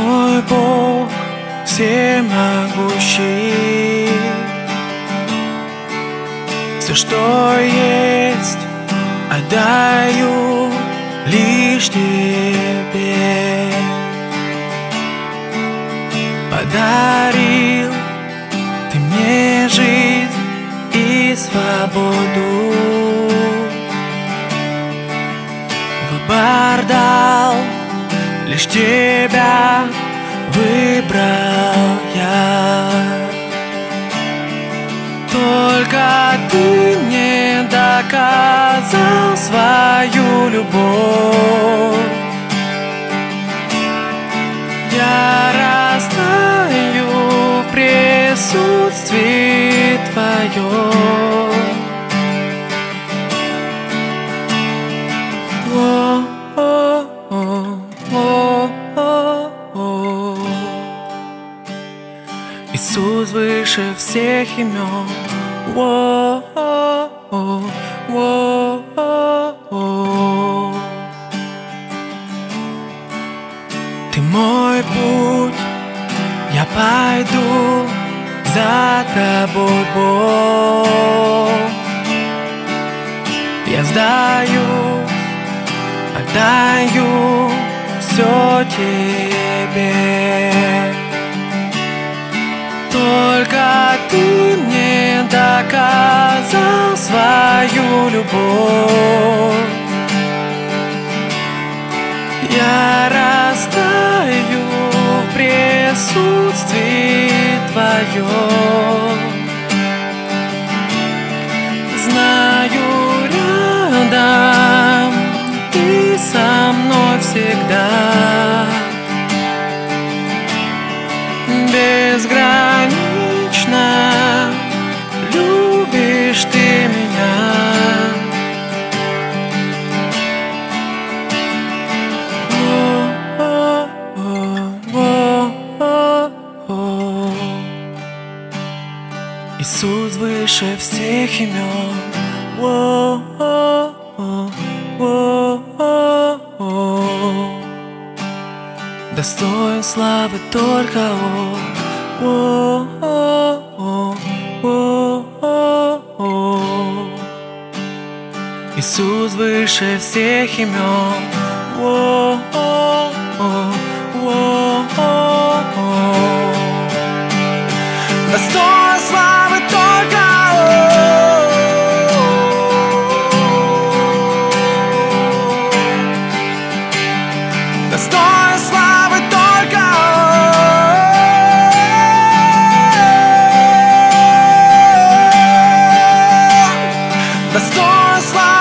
мой Бог всемогущий. Все, что есть, отдаю лишь Тебе. Подарил Ты мне жизнь и свободу. Выбор дал, лишь Тебя выбрал я. Только Ты мне доказал свою любовь. Я растаю в присутствии Твоем. Иисус выше всех имен. Ты мой путь, я пойду за Тобой, Бог. Я сдаюсь, отдаю все Тебе. Только Ты мне доказал свою любовь. Я растаю в присутствии Твоем. Знаю, рядом Ты со мной всегда. Безгранично любишь Ты меня. Иисус выше всех имен. Достоин славы только Он. Иисус выше всех имен. Достоин славы только Он. Достоин славы только Он. Достоин славы.